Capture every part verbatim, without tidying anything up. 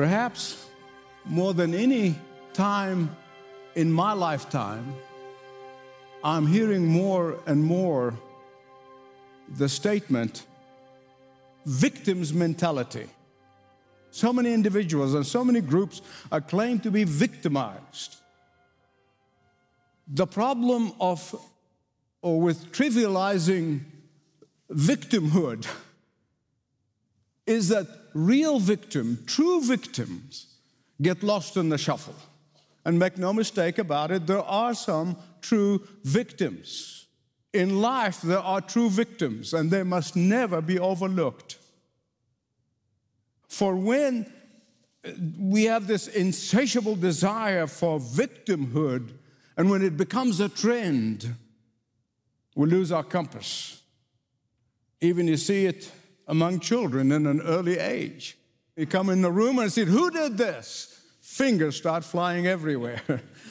Perhaps more than any time in my lifetime, I'm hearing more and more the statement, victim's mentality. So many individuals and so many groups are claimed to be victimized. The problem of, or with trivializing victimhood is that real victim, true victims, get lost in the shuffle. And make no mistake about it, there are some true victims. In life, there are true victims, and they must never be overlooked. For when we have this insatiable desire for victimhood, and when it becomes a trend, we lose our compass. Even you see it among children in an early age. You come in the room and say, "Who did this?" Fingers start flying everywhere.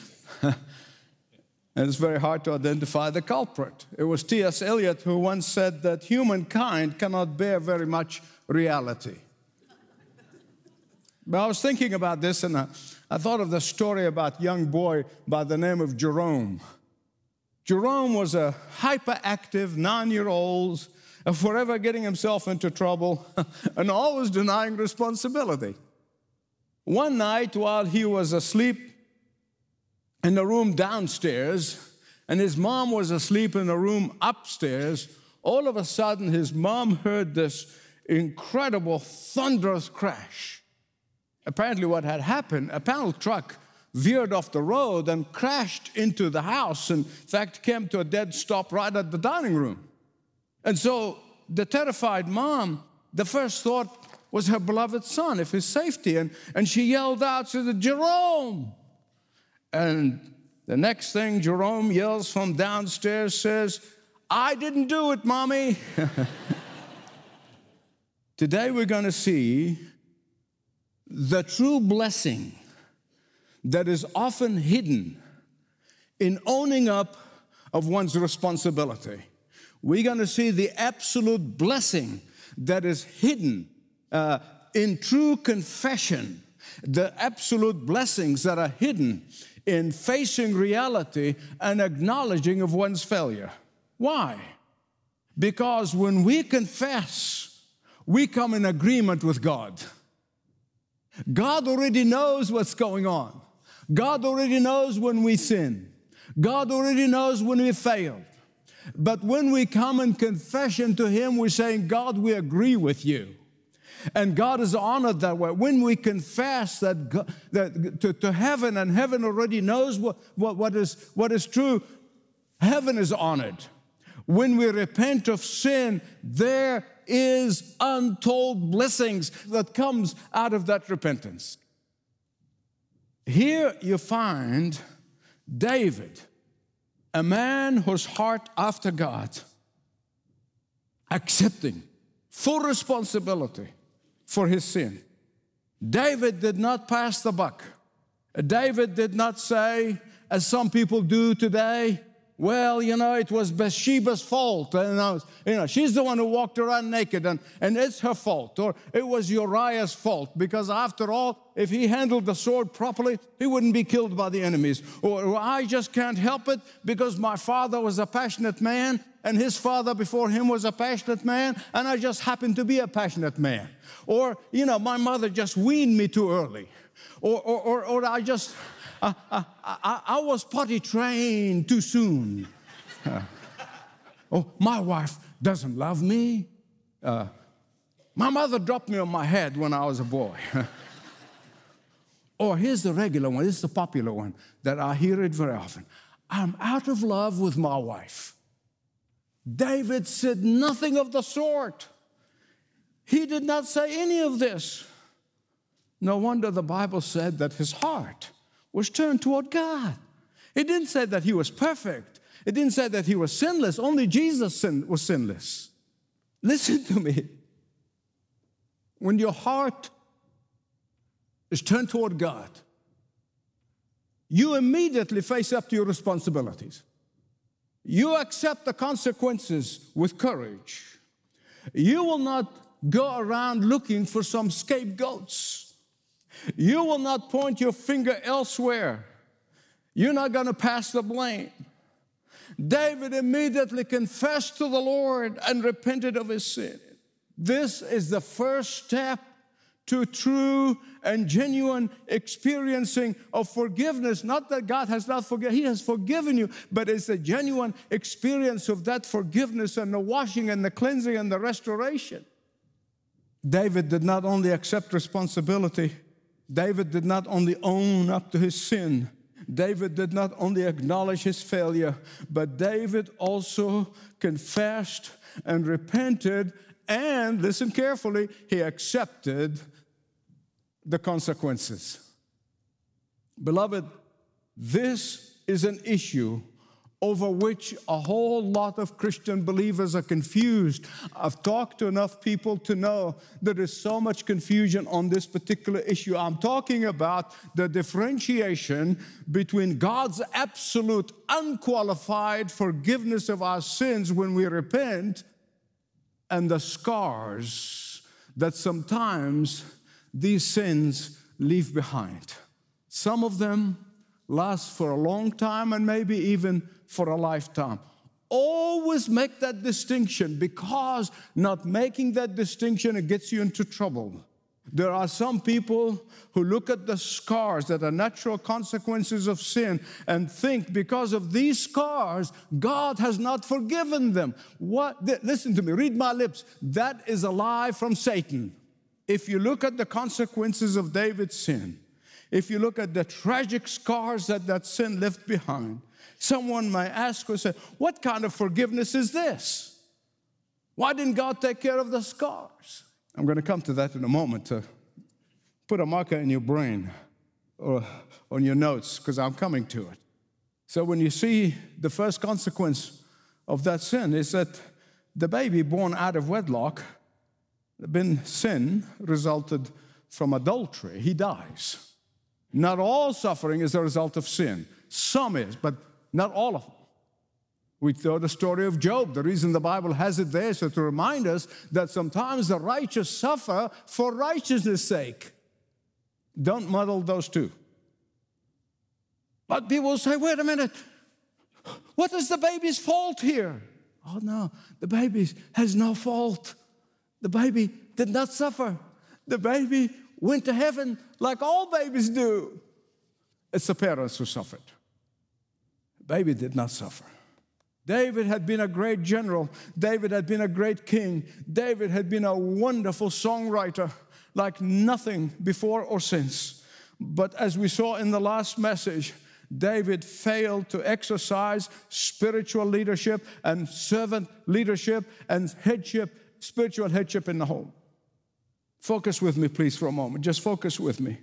And it's very hard to identify the culprit. It was T S Eliot who once said that humankind cannot bear very much reality. But I was thinking about this, and I, I thought of the story about a young boy by the name of Jerome. Jerome was a hyperactive nine-year-old, forever getting himself into trouble, and always denying responsibility. One night, while he was asleep in the room downstairs, and his mom was asleep in the room upstairs, all of a sudden, his mom heard this incredible thunderous crash. Apparently what had happened, a panel truck veered off the road and crashed into the house, and in fact came to a dead stop right at the dining room. And so the terrified mom, the first thought was her beloved son, of his safety, and, and she yelled out, she said, "Jerome!" And the next thing Jerome yells from downstairs says, "I didn't do it, Mommy." Today we're going to see the true blessing that is often hidden in owning up of one's responsibility. We're going to see the absolute blessing that is hidden uh, in true confession, the absolute blessings that are hidden in facing reality and acknowledging of one's failure. Why? Because when we confess, we come in agreement with God. God already knows what's going on. God already knows when we sin. God already knows when we fail. But when we come in confession to Him, we're saying, "God, we agree with you." And God is honored that way. When we confess that, God, that to, to heaven, and heaven already knows what, what, what, is, what is true, heaven is honored. When we repent of sin, there is untold blessings that comes out of that repentance. Here you find David, a man whose heart after God, accepting full responsibility for his sin. David did not pass the buck. David did not say, as some people do today, "Well, you know, it was Bathsheba's fault. And, uh, you know, she's the one who walked around naked, and, and it's her fault." Or it was Uriah's fault, because after all, if he handled the sword properly, he wouldn't be killed by the enemies. Or, or I just can't help it because my father was a passionate man, and his father before him was a passionate man, and I just happened to be a passionate man. Or, you know, my mother just weaned me too early. Or, or, or, or I just... I, I, I, I was potty trained too soon. Uh, oh, my wife doesn't love me. Uh, my mother dropped me on my head when I was a boy. Or here's the regular one, this is the popular one that I hear it very often. "I'm out of love with my wife." David said nothing of the sort. He did not say any of this. No wonder the Bible said that his heart was turned toward God. It didn't say that he was perfect. It didn't say that he was sinless. Only Jesus sin- was sinless. Listen to me. When your heart is turned toward God, you immediately face up to your responsibilities. You accept the consequences with courage. You will not go around looking for some scapegoats. You will not point your finger elsewhere. You're not going to pass the blame. David immediately confessed to the Lord and repented of his sin. This is the first step to true and genuine experiencing of forgiveness. Not that God has not forgiven, He has forgiven you, but it's a genuine experience of that forgiveness and the washing and the cleansing and the restoration. David did not only accept responsibility, David did not only own up to his sin, David did not only acknowledge his failure, but David also confessed and repented, and listen carefully, he accepted the consequences. Beloved, this is an issue over which a whole lot of Christian believers are confused. I've talked to enough people to know there is so much confusion on this particular issue. I'm talking about the differentiation between God's absolute, unqualified forgiveness of our sins when we repent and the scars that sometimes these sins leave behind. Some of them last for a long time and maybe even for a lifetime. Always make that distinction, because not making that distinction, it gets you into trouble. There are some people who look at the scars that are natural consequences of sin and think because of these scars, God has not forgiven them. What? Listen to me, read my lips. That is a lie from Satan. If you look at the consequences of David's sin, if you look at the tragic scars that that sin left behind, someone may ask or say, what kind of forgiveness is this? Why didn't God take care of the scars? I'm going to come to that in a moment, to put a marker in your brain or on your notes, because I'm coming to it. So when you see the first consequence of that sin is that the baby born out of wedlock, been sin, resulted from adultery. He dies. Not all suffering is a result of sin. Some is, but not all of them. We know the story of Job. The reason the Bible has it there is so to remind us that sometimes the righteous suffer for righteousness' sake. Don't muddle those two. But people say, wait a minute, what is the baby's fault here? Oh no, the baby has no fault. The baby did not suffer. The baby went to heaven like all babies do. It's the parents who suffered. The baby did not suffer. David had been a great general. David had been a great king. David had been a wonderful songwriter like nothing before or since. But as we saw in the last message, David failed to exercise spiritual leadership and servant leadership and headship, spiritual headship in the home. Focus with me, please, for a moment. Just focus with me.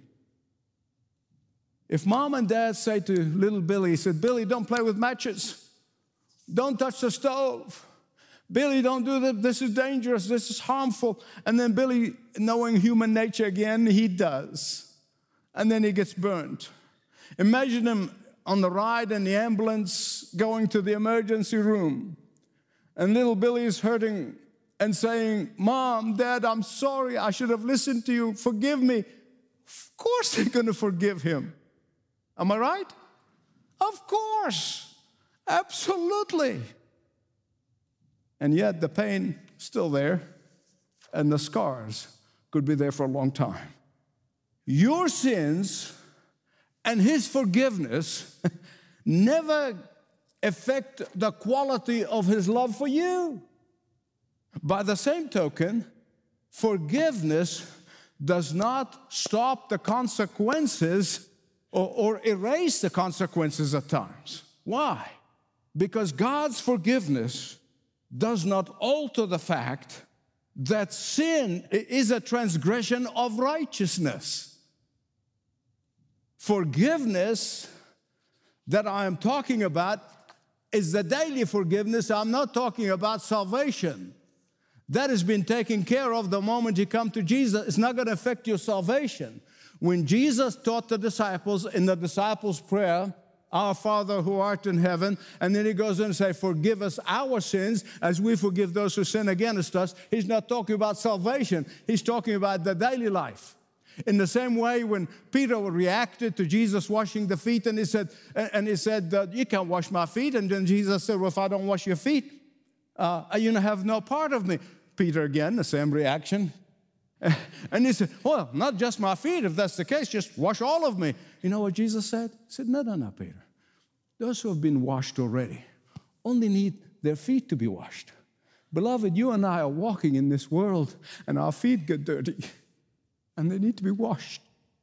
If mom and dad say to little Billy, he said, Billy, don't play with matches. Don't touch the stove. Billy, don't do that. This is dangerous. This is harmful. And then Billy, knowing human nature again, he does. And then he gets burnt. Imagine him on the ride in the ambulance going to the emergency room. And little Billy is hurting and saying, Mom, Dad, I'm sorry. I should have listened to you. Forgive me. Of course they're going to forgive him. Am I right? Of course. Absolutely. And yet the pain is still there, and the scars could be there for a long time. Your sins and His forgiveness never affect the quality of His love for you. By the same token, forgiveness does not stop the consequences or, or erase the consequences at times. Why? Because God's forgiveness does not alter the fact that sin is a transgression of righteousness. Forgiveness that I am talking about is the daily forgiveness. I'm not talking about salvation. That has been taken care of the moment you come to Jesus. It's not going to affect your salvation. When Jesus taught the disciples in the disciples' prayer, Our Father who art in heaven, and then he goes on and says, forgive us our sins as we forgive those who sin against us. He's not talking about salvation. He's talking about the daily life. In the same way, when Peter reacted to Jesus washing the feet, and he said, and he said, uh, you can't wash my feet. And then Jesus said, well, if I don't wash your feet, uh, you have no part of me. Peter, again, the same reaction. And he said, well, not just my feet. If that's the case, just wash all of me. You know what Jesus said? He said, no, no, no, Peter. Those who have been washed already only need their feet to be washed. Beloved, you and I are walking in this world, and our feet get dirty. And they need to be washed.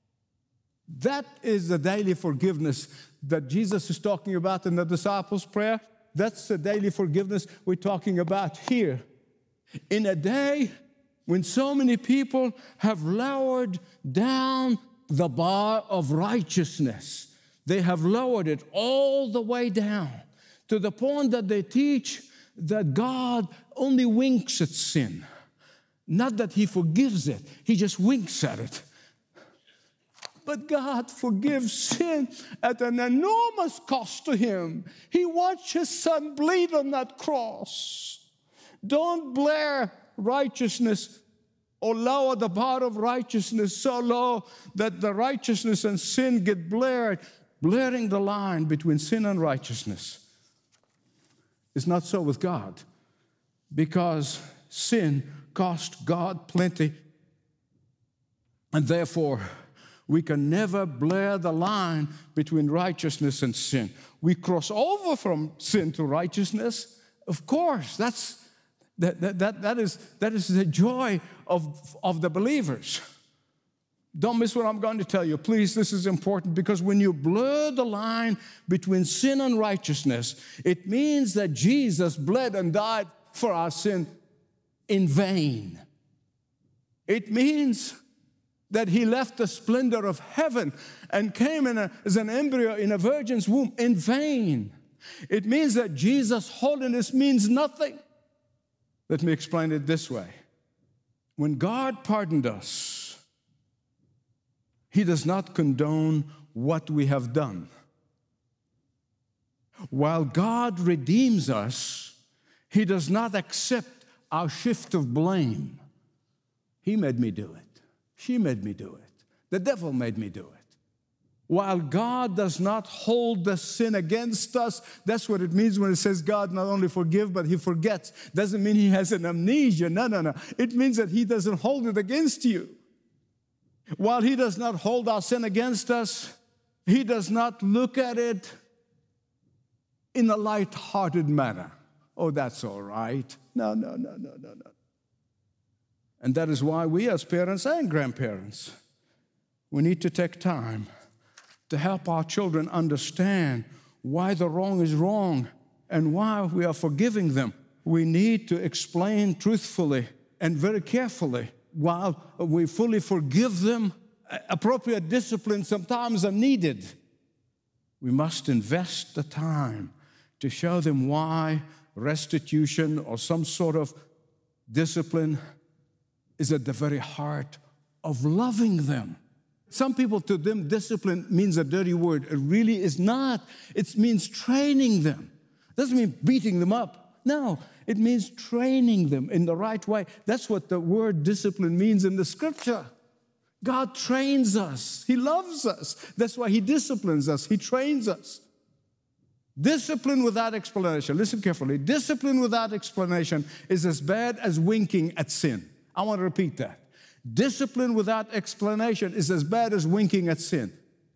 That is the daily forgiveness that Jesus is talking about in the disciples' prayer. That's the daily forgiveness we're talking about here. In a day when so many people have lowered down the bar of righteousness, they have lowered it all the way down to the point that they teach that God only winks at sin. Not that he forgives it, he just winks at it. But God forgives sin at an enormous cost to him. He watched his son bleed on that cross. Don't blare righteousness or lower the bar of righteousness so low that the righteousness and sin get blared, blaring the line between sin and righteousness. It's not so with God, because sin cost God plenty, and therefore we can never blur the line between righteousness and sin. We cross over from sin to righteousness, of course. That's that that that, that is that is the joy of, of the believers. Don't miss what I'm going to tell you. Please, this is important, because when you blur the line between sin and righteousness, it means that Jesus bled and died for our sin in vain. It means that he left the splendor of heaven and came in a, as an embryo in a virgin's womb in vain. It means that Jesus' holiness means nothing. Let me explain it this way. When God pardoned us, he does not condone what we have done. While God redeems us, he does not accept our shift of blame. He made me do it. She made me do it. The devil made me do it. While God does not hold the sin against us, that's what it means when it says God not only forgives, but he forgets. Doesn't mean he has an amnesia. No, no, no. It means that he doesn't hold it against you. While he does not hold our sin against us, he does not look at it in a light-hearted manner. Oh, that's all right. No, no, no, no, no, no. And that is why we as parents and grandparents, we need to take time to help our children understand why the wrong is wrong and why we are forgiving them. We need to explain truthfully and very carefully. While we fully forgive them, appropriate discipline sometimes are needed. We must invest the time to show them why restitution or some sort of discipline is at the very heart of loving them. Some people, to them, discipline means a dirty word. It really is not. It means training them. It doesn't mean beating them up. No, it means training them in the right way. That's what the word discipline means in the scripture. God trains us. He loves us. That's why he disciplines us. He trains us. Discipline without explanation. Listen carefully. Discipline without explanation is as bad as winking at sin. I want to repeat that. Discipline without explanation is as bad as winking at sin.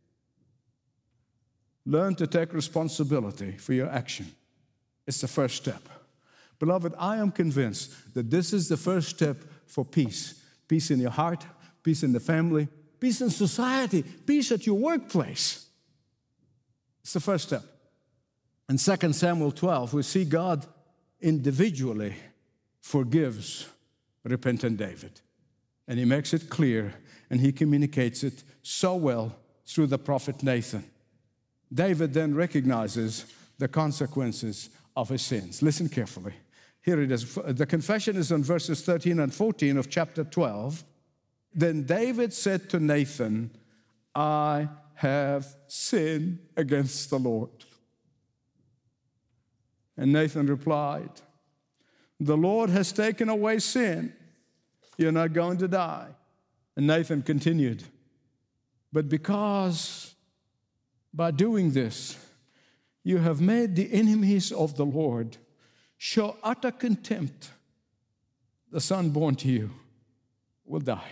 Learn to take responsibility for your action. It's the first step. Beloved, I am convinced that this is the first step for peace. Peace in your heart, peace in the family, peace in society, peace at your workplace. It's the first step. In Second Samuel twelve, we see God individually forgives repentant David. And he makes it clear, and he communicates it so well through the prophet Nathan. David then recognizes the consequences of his sins. Listen carefully. Here it is. The confession is in verses thirteen and fourteen of chapter twelve. Then David said to Nathan, I have sinned against the Lord. And Nathan replied, the Lord has taken away sin. You're not going to die. And Nathan continued, but because by doing this, you have made the enemies of the Lord show utter contempt, the son born to you will die.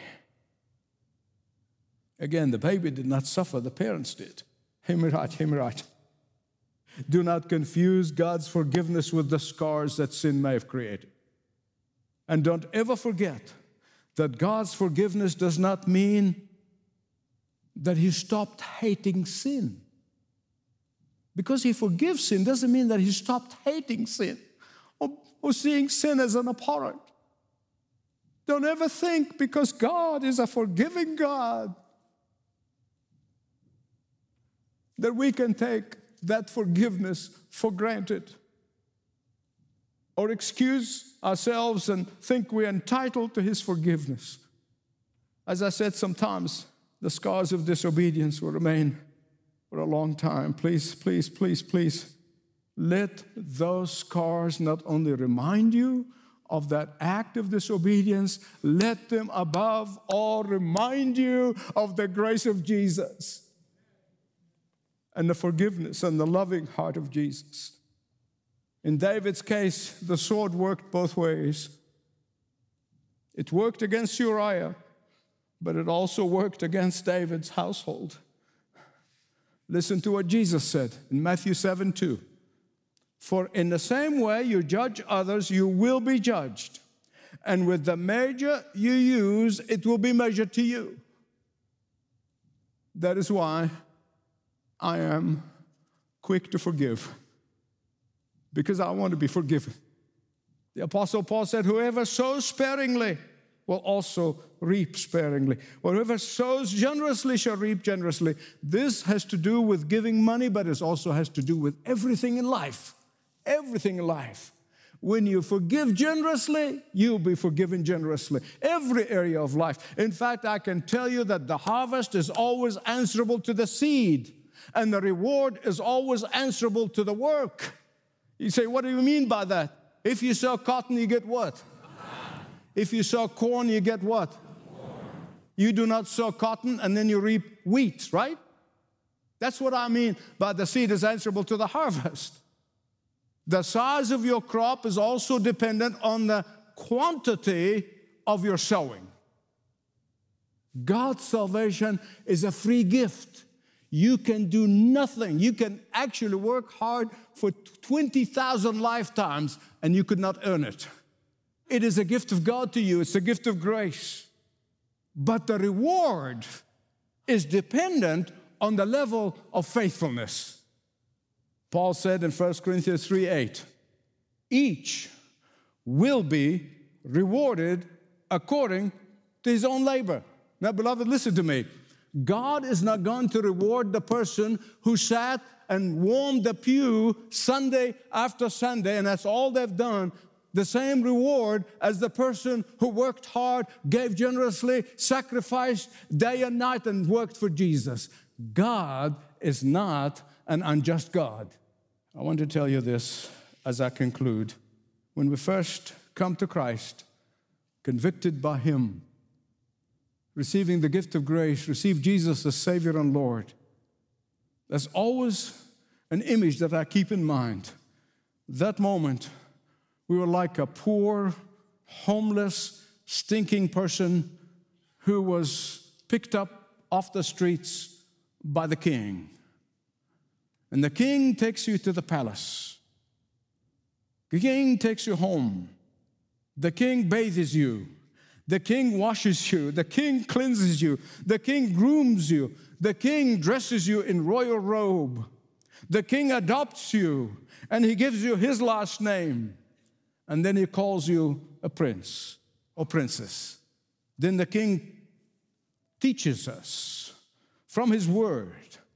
Again, the baby did not suffer, the parents did. Hear me right, hear me right. Do not confuse God's forgiveness with the scars that sin may have created. And don't ever forget that God's forgiveness does not mean that He stopped hating sin. Because He forgives sin doesn't mean that He stopped hating sin or, or seeing sin as an abhorrent. Don't ever think because God is a forgiving God that we can take that forgiveness for granted or excuse ourselves and think we're entitled to His forgiveness. As I said, sometimes the scars of disobedience will remain for a long time. Please, please, please, please, let those scars not only remind you of that act of disobedience, let them above all remind you of the grace of Jesus and the forgiveness and the loving heart of Jesus. In David's case, the sword worked both ways. It worked against Uriah, but it also worked against David's household. Listen to what Jesus said in Matthew seven two. For in the same way you judge others, you will be judged. And with the measure you use, it will be measured to you. That is why I am quick to forgive, because I want to be forgiven. The Apostle Paul said, whoever sows sparingly will also reap sparingly. Whoever sows generously shall reap generously. This has to do with giving money, but it also has to do with everything in life. Everything in life. When you forgive generously, you'll be forgiven generously. Every area of life. In fact, I can tell you that the harvest is always answerable to the seed, and the reward is always answerable to the work. You say, what do you mean by that? If you sow cotton, you get what? If you sow corn, you get what? Corn. You do not sow cotton and then you reap wheat, right? That's what I mean by the seed is answerable to the harvest. The size of your crop is also dependent on the quantity of your sowing. God's salvation is a free gift. You can do nothing. You can actually work hard for twenty thousand lifetimes and you could not earn it. It is a gift of God to you. It's a gift of grace. But the reward is dependent on the level of faithfulness. Paul said in First Corinthians three eight, each will be rewarded according to his own labor. Now, beloved, listen to me. God is not going to reward the person who sat and warmed the pew Sunday after Sunday, and that's all they've done, the same reward as the person who worked hard, gave generously, sacrificed day and night, and worked for Jesus. God is not an unjust God. I want to tell you this as I conclude. When we first come to Christ, convicted by Him, receiving the gift of grace, receive Jesus as Savior and Lord, there's always an image that I keep in mind. That moment, we were like a poor, homeless, stinking person who was picked up off the streets by the king. And the king takes you to the palace. The king takes you home. The king bathes you. The king washes you. The king cleanses you. The king grooms you. The king dresses you in royal robe. The king adopts you, and he gives you his last name. And then he calls you a prince or princess. Then the king teaches us from his word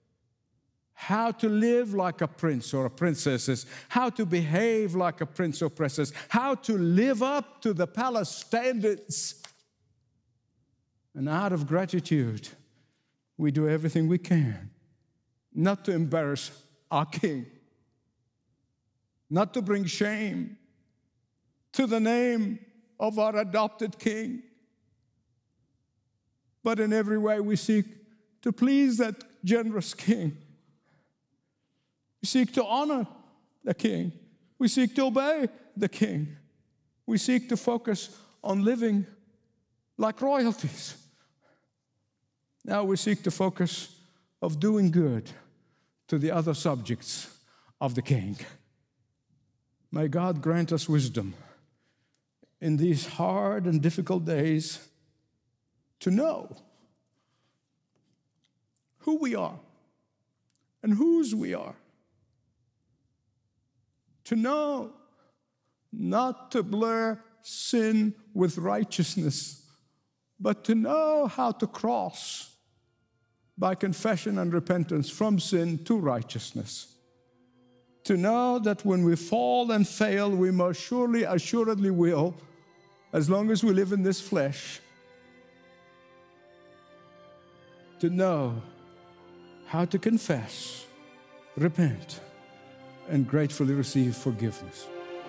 how to live like a prince or a princess, how to behave like a prince or princess, how to live up to the palace standards. And out of gratitude, we do everything we can not to embarrass our king, not to bring shame to the name of our adopted king. but in every way we seek to please that generous King. We seek to honor the King. We seek to obey the King. We seek to focus on living like royalties. Now we seek to focus of doing good to the other subjects of the King. May God grant us wisdom in these hard and difficult days to know who we are and whose we are. To know not to blur sin with righteousness, but to know how to cross by confession and repentance from sin to righteousness. To know that when we fall and fail, we most surely, assuredly will, as long as we live in this flesh. To know how to confess, repent, and gratefully receive forgiveness.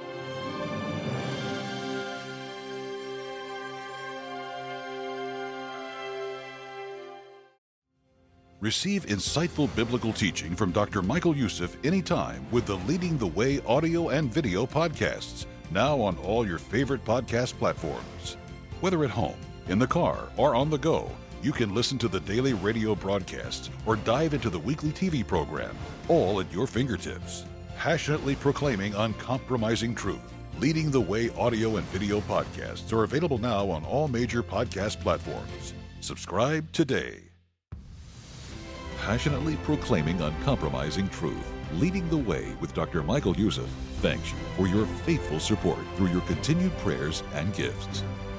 Receive insightful biblical teaching from Doctor Michael Youssef anytime with the Leading the Way audio and video podcasts, now on all your favorite podcast platforms. Whether at home, in the car, or on the go, you can listen to the daily radio broadcasts or dive into the weekly T V program, all at your fingertips. Passionately proclaiming uncompromising truth. Leading the Way audio and video podcasts are available now on all major podcast platforms. Subscribe today. Passionately proclaiming uncompromising truth. Leading the Way with Doctor Michael Youssef thanks you for your faithful support through your continued prayers and gifts.